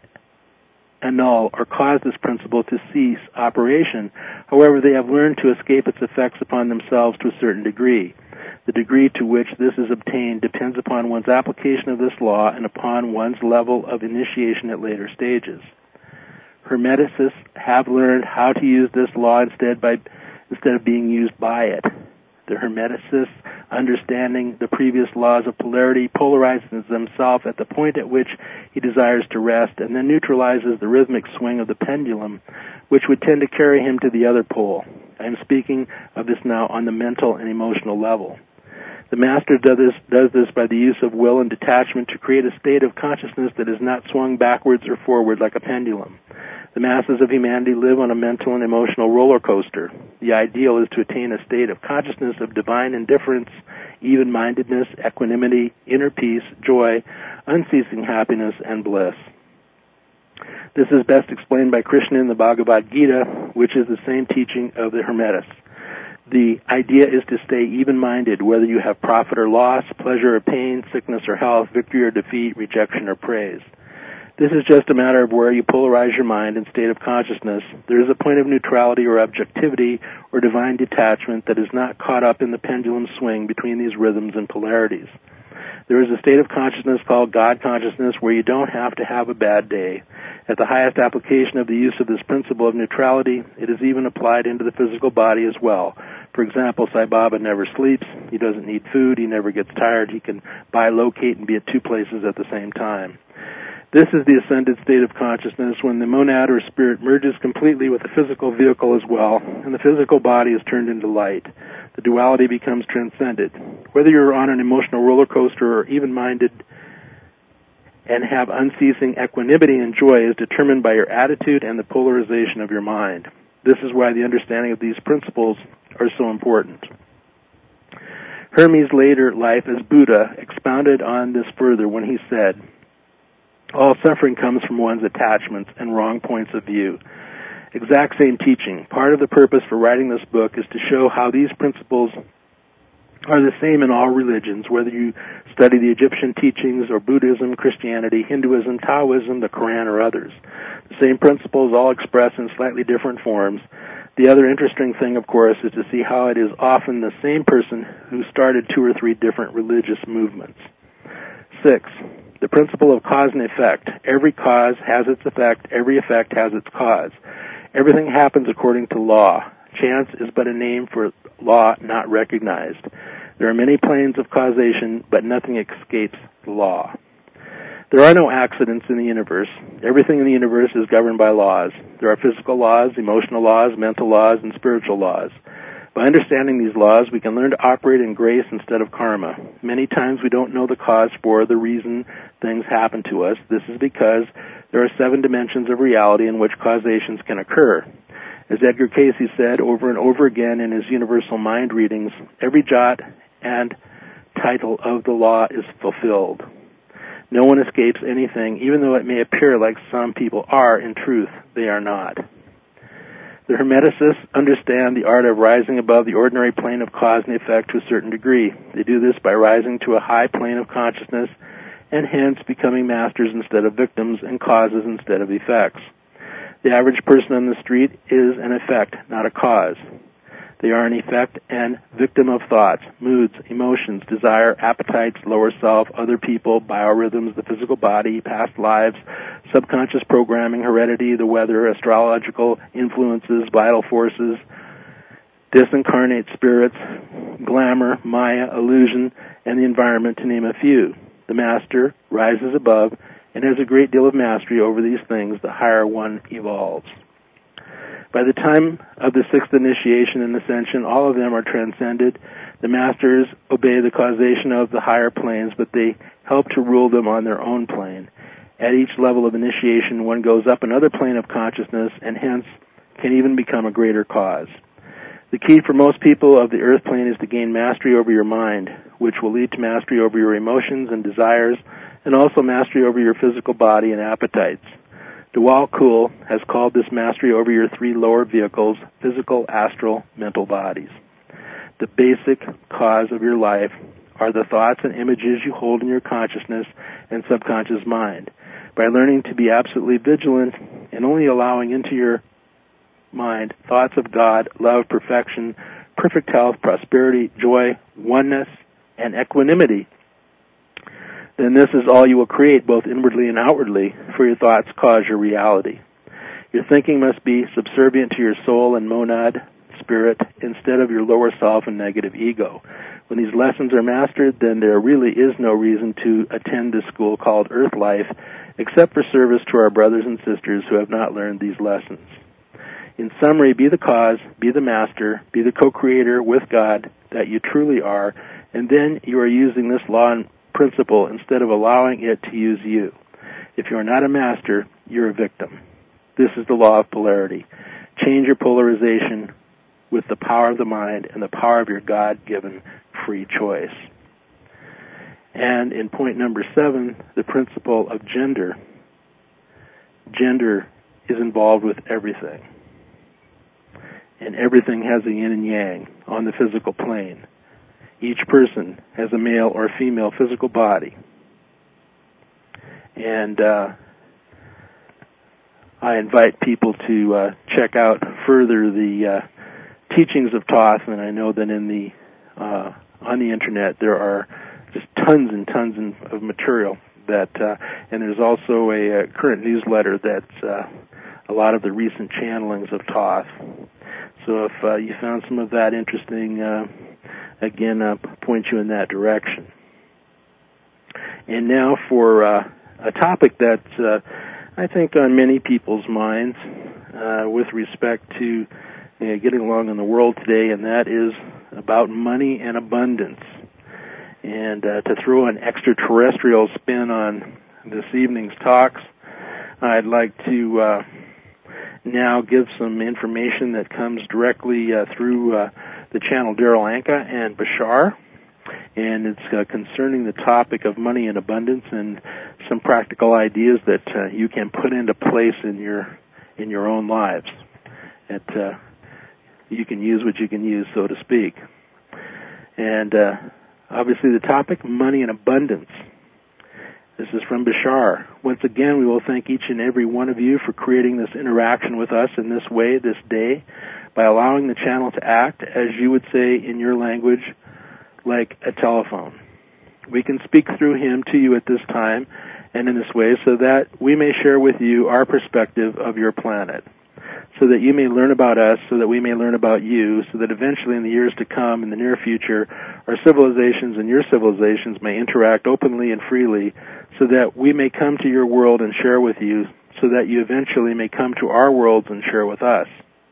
annul or cause this principle to cease operation. However, they have learned to escape its effects upon themselves to a certain degree. The degree to which this is obtained depends upon one's application of this law and upon one's level of initiation at later stages. Hermeticists have learned how to use this law instead of being used by it. The Hermeticist, understanding the previous laws of polarity, polarizes himself at the point at which he desires to rest, and then neutralizes the rhythmic swing of the pendulum, which would tend to carry him to the other pole. I am speaking of this now on the mental and emotional level. The Master does this by the use of will and detachment to create a state of consciousness that is not swung backwards or forward like a pendulum. The masses of humanity live on a mental and emotional roller coaster. The ideal is to attain a state of consciousness of divine indifference, even-mindedness, equanimity, inner peace, joy, unceasing happiness, and bliss. This is best explained by Krishna in the Bhagavad Gita, which is the same teaching of the Hermetists. The idea is to stay even-minded, whether you have profit or loss, pleasure or pain, sickness or health, victory or defeat, rejection or praise. This is just a matter of where you polarize your mind and state of consciousness. There is a point of neutrality or objectivity or divine detachment that is not caught up in the pendulum swing between these rhythms and polarities. There is a state of consciousness called God consciousness where you don't have to have a bad day. At the highest application of the use of this principle of neutrality, it is even applied into the physical body as well. For example, Sai Baba never sleeps, he doesn't need food, he never gets tired, he can bilocate and be at two places at the same time. This is the ascended state of consciousness when the monad or spirit merges completely with the physical vehicle as well, and the physical body is turned into light. The duality becomes transcended. Whether you're on an emotional roller coaster or even-minded and have unceasing equanimity and joy is determined by your attitude and the polarization of your mind. This is why the understanding of these principles are so important. Hermes' later life as Buddha expounded on this further when he said, all suffering comes from one's attachments and wrong points of view. Exact same teaching. Part of the purpose for writing this book is to show how these principles are the same in all religions, whether you study the Egyptian teachings or Buddhism, Christianity, Hinduism, Taoism, the Quran, or others. The same principles all expressed in slightly different forms. The other interesting thing, of course, is to see how it is often the same person who started 2 or 3 different religious movements. 6. The principle of cause and effect. Every cause has its effect. Every effect has its cause. Everything happens according to law. Chance is but a name for law not recognized. There are many planes of causation, but nothing escapes the law. There are no accidents in the universe. Everything in the universe is governed by laws. There are physical laws, emotional laws, mental laws, and spiritual laws. By understanding these laws, we can learn to operate in grace instead of karma. Many times we don't know the cause for the reason things happen to us. This is because there are 7 dimensions of reality in which causations can occur. As Edgar Cayce said over and over again in his Universal Mind readings, every jot and title of the law is fulfilled. No one escapes anything, even though it may appear like some people are. In truth, they are not. The Hermeticists understand the art of rising above the ordinary plane of cause and effect to a certain degree. They do this by rising to a high plane of consciousness and hence becoming masters instead of victims and causes instead of effects. The average person on the street is an effect, not a cause. They are an effect and victim of thoughts, moods, emotions, desire, appetites, lower self, other people, biorhythms, the physical body, past lives, subconscious programming, heredity, the weather, astrological influences, vital forces, disincarnate spirits, glamour, maya, illusion, and the environment, to name a few. The master rises above and has a great deal of mastery over these things. The higher one evolves. By the time of the 6th initiation and ascension, all of them are transcended. The masters obey the causation of the higher planes, but they help to rule them on their own plane. At each level of initiation, one goes up another plane of consciousness and hence can even become a greater cause. The key for most people of the earth plane is to gain mastery over your mind, which will lead to mastery over your emotions and desires, and also mastery over your physical body and appetites. Dewal Kuhl has called this mastery over your 3 lower vehicles, physical, astral, mental bodies. The basic cause of your life are the thoughts and images you hold in your consciousness and subconscious mind. By learning to be absolutely vigilant and only allowing into your mind thoughts of God, love, perfection, perfect health, prosperity, joy, oneness, and equanimity, then this is all you will create, both inwardly and outwardly, for your thoughts cause your reality. Your thinking must be subservient to your soul and monad, spirit, instead of your lower self and negative ego. When these lessons are mastered, then there really is no reason to attend this school called Earth Life, except for service to our brothers and sisters who have not learned these lessons. In summary, be the cause, be the master, be the co-creator with God that you truly are, and then you are using this law and principle instead of allowing it to use you. If you are not a master, you're a victim. This is the law of polarity. Change your polarization with the power of the mind and the power of your God-given free choice. And in point number 7, the principle of gender. gender is involved with everything. And everything has a yin and yang on the physical plane. Each person has a male or female physical body. And I invite people to check out further the teachings of Thoth, and I know that in the on the internet there are just tons and tons of material that, and there's also a current newsletter that's a lot of the recent channelings of Thoth. So if you found some of that interesting, again, point you in that direction. And now for a topic that's, I think, on many people's minds with respect to getting along in the world today, and that is about money and abundance. And to throw an extraterrestrial spin on this evening's talks, I'd like to now give some information that comes directly through the channel Darryl Anka and Bashar, and it's concerning the topic of money and abundance and some practical ideas that you can put into place in your own lives. That you can use what you can use, so to speak. And obviously the topic, money and abundance. This is from Bashar. Once again, we will thank each and every one of you for creating this interaction with us in this way, this day, by allowing the channel to act, as you would say in your language, like a telephone. We can speak through him to you at this time and in this way so that we may share with you our perspective of your planet, so that you may learn about us, so that we may learn about you, so that eventually in the years to come, in the near future, our civilizations and your civilizations may interact openly and freely, so that we may come to your world and share with you, so that you eventually may come to our worlds and share with us.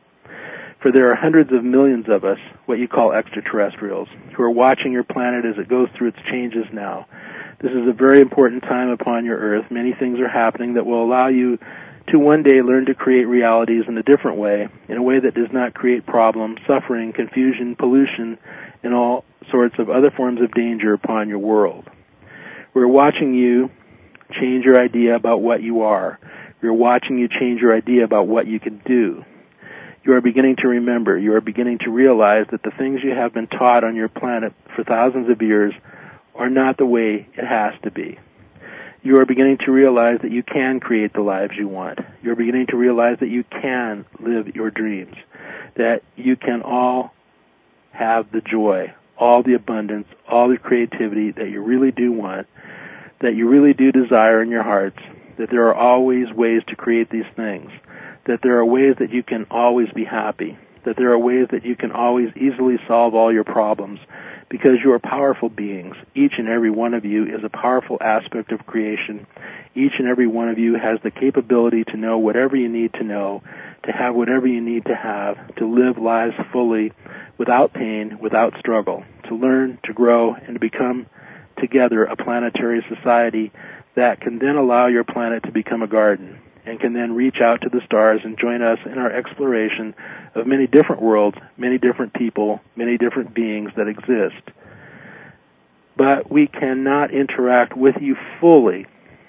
For there are hundreds of millions of us, what you call extraterrestrials, who are watching your planet as it goes through its changes now. This is a very important time upon your Earth. Many things are happening that will allow you to one day learn to create realities in a different way, in a way that does not create problems, suffering, confusion, pollution, and all sorts of other forms of danger upon your world. We're watching you change your idea about what you are. We're watching you change your idea about what you can do. You are beginning to remember, you are beginning to realize that the things you have been taught on your planet for thousands of years are not the way it has to be. You are beginning to realize that you can create the lives you want. You're beginning to realize that you can live your dreams, that you can all have the joy, all the abundance, all the creativity that you really do want, that you really do desire in your hearts, that there are always ways to create these things, that there are ways that you can always be happy, that there are ways that you can always easily solve all your problems, because you are powerful beings. Each and every one of you is a powerful aspect of creation. Each and every one of you has the capability to know whatever you need to know, to have whatever you need to have, to live lives fully, without pain, without struggle, to learn, to grow, and to become together a planetary society that can then allow your planet to become a garden, and can then reach out to the stars and join us in our exploration of many different worlds, many different people, many different beings that exist. But we cannot interact with you fully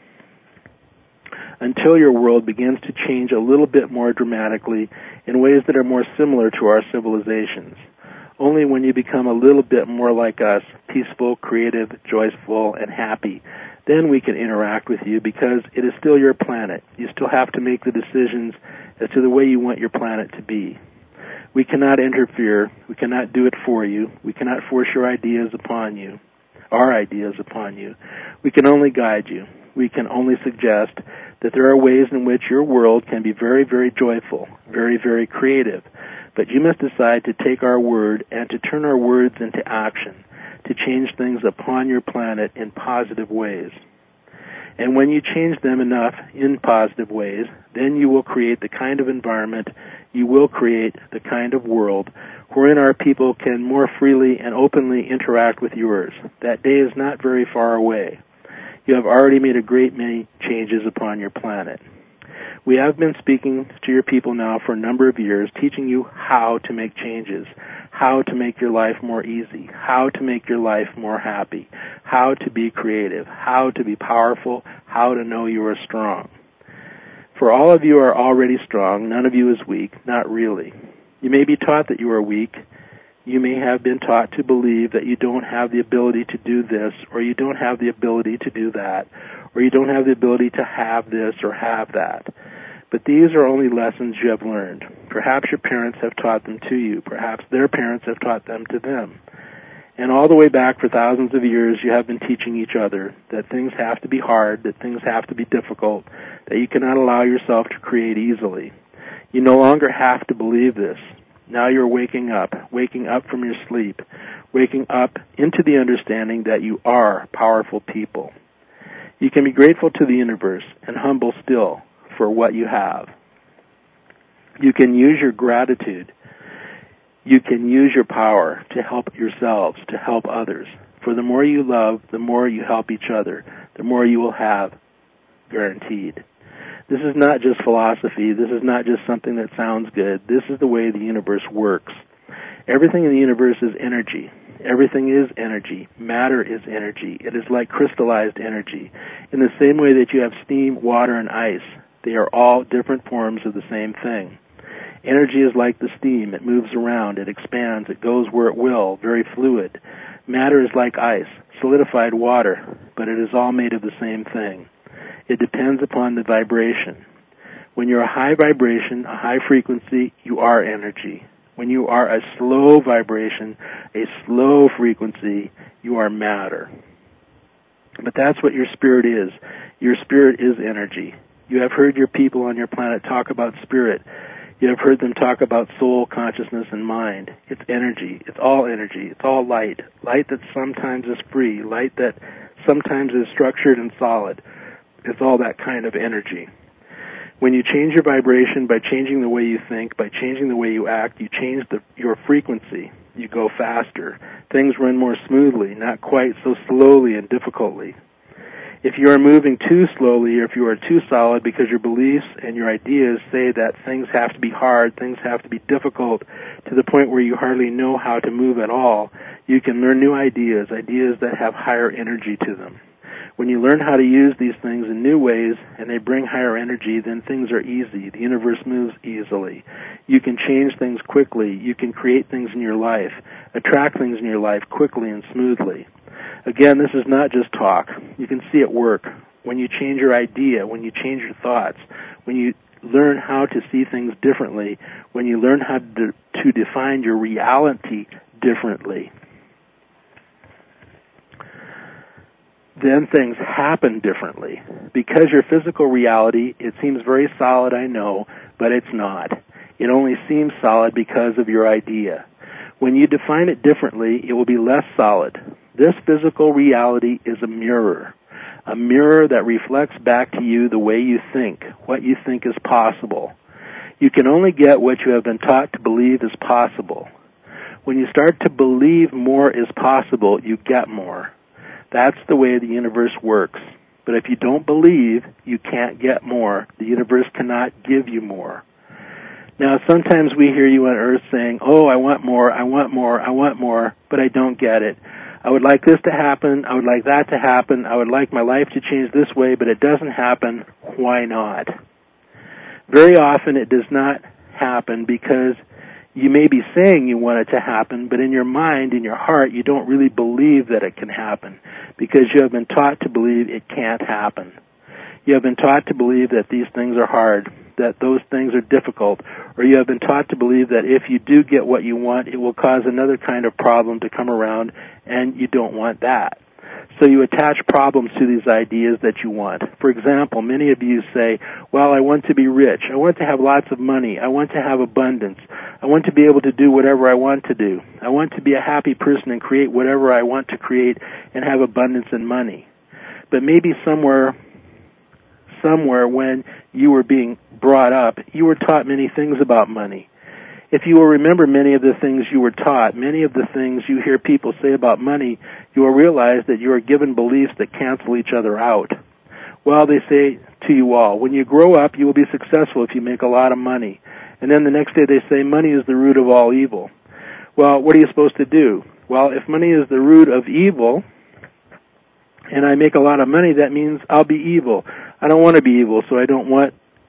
until your world begins to change a little bit more dramatically in ways that are more similar to our civilizations. Only when you become a little bit more like us, peaceful, creative, joyful, and happy, then we can interact with you, because it is still your planet. You still have to make the decisions as to the way you want your planet to be. We cannot interfere. We cannot do it for you. We cannot force your ideas upon you, our ideas upon you. We can only guide you. We can only suggest that there are ways in which your world can be very, very joyful, very, very creative. But you must decide to take our word and to turn our words into action, to change things upon your planet in positive ways. And when you change them enough in positive ways, then you will create the kind of environment, you will create the kind of world wherein our people can more freely and openly interact with yours. That day is not very far away. You have already made a great many changes upon your planet. We have been speaking to your people now for a number of years, teaching you how to make changes, how to make your life more easy, how to make your life more happy, how to be creative, how to be powerful, how to know you are strong. For all of you are already strong. None of you is weak. Not really. You may be taught that you are weak. You may have been taught to believe that you don't have the ability to do this, or you don't have the ability to do that, or you don't have the ability to have this or have that. But these are only lessons you have learned. Perhaps your parents have taught them to you. Perhaps their parents have taught them to them. And all the way back for thousands of years, you have been teaching each other that things have to be hard, that things have to be difficult, that you cannot allow yourself to create easily. You no longer have to believe this. Now you're waking up from your sleep, waking up into the understanding that you are powerful people. You can be grateful to the universe and humble still for what you have. You can use your gratitude. You can use your power to help yourselves, to help others. For the more you love, the more you help each other, the more you will have, guaranteed. This is not just philosophy. This is not just something that sounds good. This is the way the universe works. Everything in the universe is energy. Everything is energy. Matter is energy. It is like crystallized energy. In the same way that you have steam, water, and ice, they are all different forms of the same thing. Energy is like the steam. It moves around. It expands. It goes where it will, very fluid. Matter is like ice, solidified water, but it is all made of the same thing. It depends upon the vibration. When you're a high vibration, a high frequency, you are energy. When you are a slow vibration, a slow frequency, you are matter. But that's what your spirit is. Your spirit is energy. You have heard your people on your planet talk about spirit. You have heard them talk about soul, consciousness, and mind. It's energy. It's all energy. It's all light. Light that sometimes is free. Light that sometimes is structured and solid. It's all that kind of energy. When you change your vibration by changing the way you think, by changing the way you act, you change your frequency. You go faster. Things run more smoothly, not quite so slowly and difficultly. If you are moving too slowly, or if you are too solid because your beliefs and your ideas say that things have to be hard, things have to be difficult, to the point where you hardly know how to move at all, you can learn new ideas, ideas that have higher energy to them. When you learn how to use these things in new ways and they bring higher energy, then things are easy. The universe moves easily. You can change things quickly. You can create things in your life, attract things in your life quickly and smoothly. Again, this is not just talk. You can see it work. When you change your idea, when you change your thoughts, when you learn how to see things differently, when you learn how to define your reality differently, then things happen differently. Because your physical reality, it seems very solid, I know, but it's not. It only seems solid because of your idea. When you define it differently, it will be less solid. This physical reality is a mirror that reflects back to you the way you think, what you think is possible. You can only get what you have been taught to believe is possible. When you start to believe more is possible, you get more. That's the way the universe works. But if you don't believe, you can't get more. The universe cannot give you more. Now, sometimes we hear you on Earth saying, oh, I want more, I want more, I want more, but I don't get it. I would like this to happen, I would like that to happen, I would like my life to change this way, but it doesn't happen. Why not? Very often it does not happen because you may be saying you want it to happen, but in your mind, in your heart, you don't really believe that it can happen because you have been taught to believe it can't happen. You have been taught to believe that these things are hard, that those things are difficult, or you have been taught to believe that if you do get what you want, it will cause another kind of problem to come around, and you don't want that. So you attach problems to these ideas that you want. For example, many of you say, well, I want to be rich. I want to have lots of money. I want to have abundance. I want to be able to do whatever I want to do. I want to be a happy person and create whatever I want to create and have abundance and money. But maybe somewhere when you were being brought up, you were taught many things about money. If you will remember many of the things you were taught, many of the things you hear people say about money, you will realize that you are given beliefs that cancel each other out. Well, they say to you all, when you grow up, you will be successful if you make a lot of money. And then the next day they say money is the root of all evil. Well, what are you supposed to do? Well, if money is the root of evil, and I make a lot of money, that means I'll be evil. I don't want to be evil, so I don't want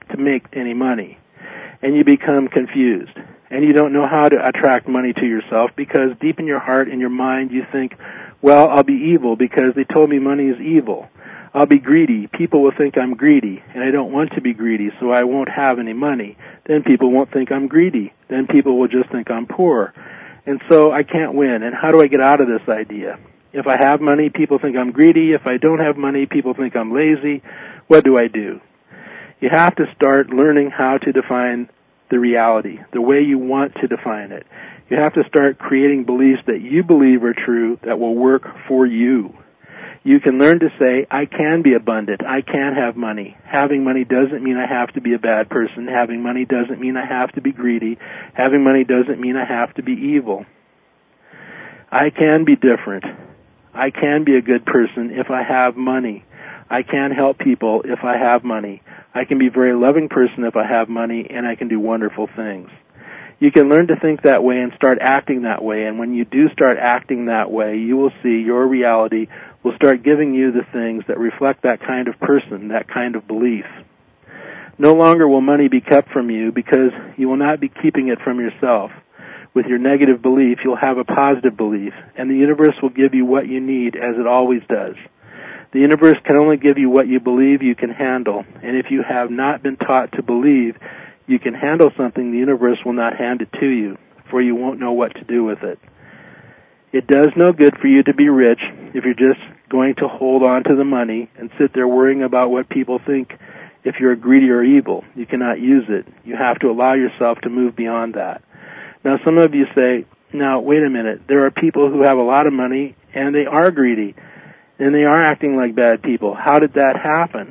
to make any money. And you become confused. And you don't know how to attract money to yourself because deep in your heart and your mind you think, well, I'll be evil because they told me money is evil. I'll be greedy. People will think I'm greedy, and I don't want to be greedy, so I won't have any money. Then people won't think I'm greedy. Then people will just think I'm poor. And so I can't win. And how do I get out of this idea? If I have money, people think I'm greedy. If I don't have money, people think I'm lazy. What do I do? You have to start learning how to define the reality, the way you want to define it. You have to start creating beliefs that you believe are true that will work for you. You can learn to say, I can be abundant. I can have money. Having money doesn't mean I have to be a bad person. Having money doesn't mean I have to be greedy. Having money doesn't mean I have to be evil. I can be different. I can be a good person if I have money. I can help people if I have money. I can be a very loving person if I have money, and I can do wonderful things. You can learn to think that way and start acting that way, and when you do start acting that way, you will see your reality will start giving you the things that reflect that kind of person, that kind of belief. No longer will money be kept from you because you will not be keeping it from yourself. With your negative belief, you'll have a positive belief, and the universe will give you what you need as it always does. The universe can only give you what you believe you can handle, and if you have not been taught to believe you can handle something, the universe will not hand it to you, for you won't know what to do with it. It does no good for you to be rich if you're just going to hold on to the money and sit there worrying about what people think if you're greedy or evil. You cannot use it. You have to allow yourself to move beyond that. Now, some of you say, now, wait a minute, there are people who have a lot of money and they are greedy and they are acting like bad people. How did that happen?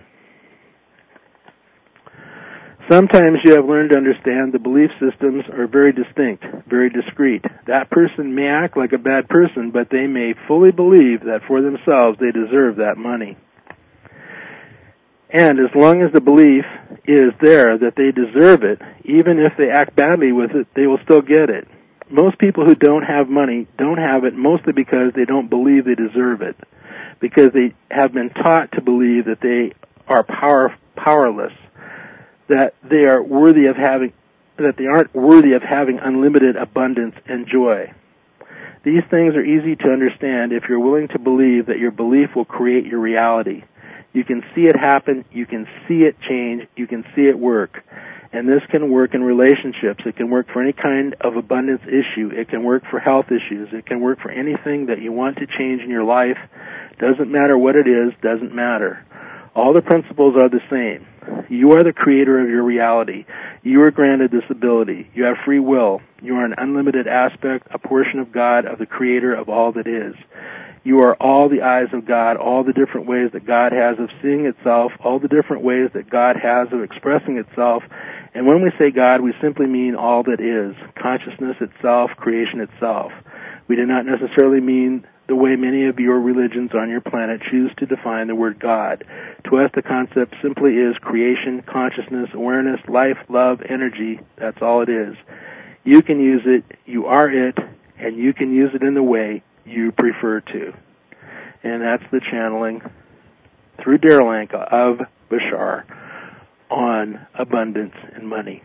Sometimes you have learned to understand the belief systems are very distinct, very discrete. That person may act like a bad person, but they may fully believe that for themselves they deserve that money. And as long as the belief is there that they deserve it, even if they act badly with it, they will still get it. Most people who don't have money don't have it mostly because they don't believe they deserve it, because they have been taught to believe that they are powerless, that they are worthy of having, that they aren't worthy of having unlimited abundance and joy. These things are easy to understand if you're willing to believe that your belief will create your reality. You can see it happen, you can see it change, you can see it work. And this can work in relationships. It can work for any kind of abundance issue. It can work for health issues. It can work for anything that you want to change in your life. Doesn't matter what it is, doesn't matter. All the principles are the same. You are the creator of your reality. You are granted this ability. You have free will. You are an unlimited aspect, a portion of God, of the creator of all that is. You are all the eyes of God, all the different ways that God has of seeing itself, all the different ways that God has of expressing itself. And when we say God, we simply mean all that is, consciousness itself, creation itself. We do not necessarily mean the way many of your religions on your planet choose to define the word God. To us, the concept simply is creation, consciousness, awareness, life, love, energy. That's all it is. You can use it, you are it, and you can use it in the way you prefer to. And that's the channeling through Darryl Anka of Bashar on abundance and money.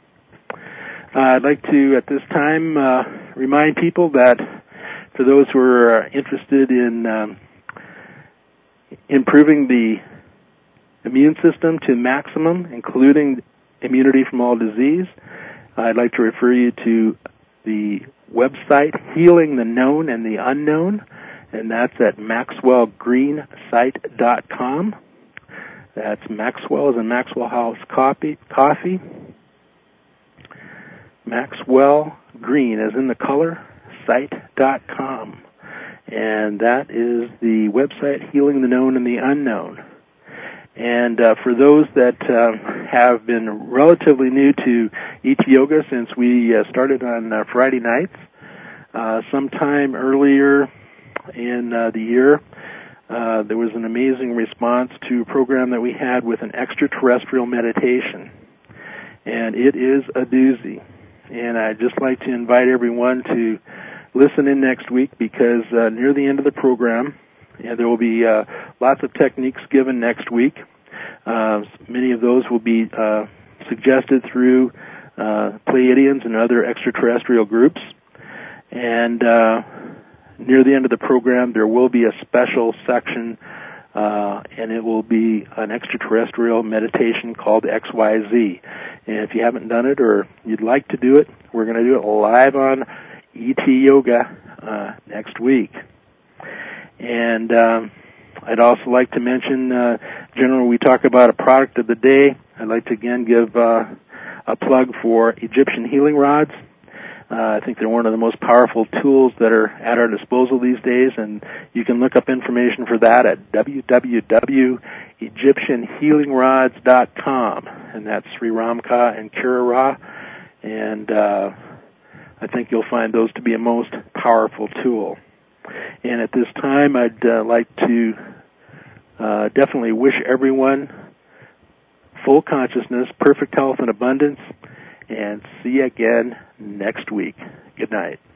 I'd like to, at this time, remind people that for those who are interested in improving the immune system to maximum, including immunity from all disease, I'd like to refer you to the website Healing the Known and the Unknown, and that's at MaxwellGreenSite.com. That's Maxwell as in Maxwell House Coffee. Maxwell Green as in the color, site.com. And that is the website Healing the Known and the Unknown. And for those that have been relatively new to ET Yoga since we started on Friday nights, sometime earlier in the year, there was an amazing response to a program that we had with an extraterrestrial meditation. And it is a doozy. And I'd just like to invite everyone to listen in next week because near the end of the program, there will be lots of techniques given next week. Many of those will be suggested through Pleiadians and other extraterrestrial groups. And near the end of the program, there will be a special section, and it will be an extraterrestrial meditation called XYZ. And if you haven't done it or you'd like to do it, we're going to do it live on ET Yoga next week. And I'd also like to mention, generally we talk about a product of the day. I'd like to again give a plug for Egyptian healing rods. I think they're one of the most powerful tools that are at our disposal these days, and you can look up information for that at www.egyptianhealingrods.com, and that's Sri Ramka and Kira Ra, and I think you'll find those to be a most powerful tool. And at this time, I'd like to definitely wish everyone full consciousness, perfect health and abundance, and see you again next week. Good night.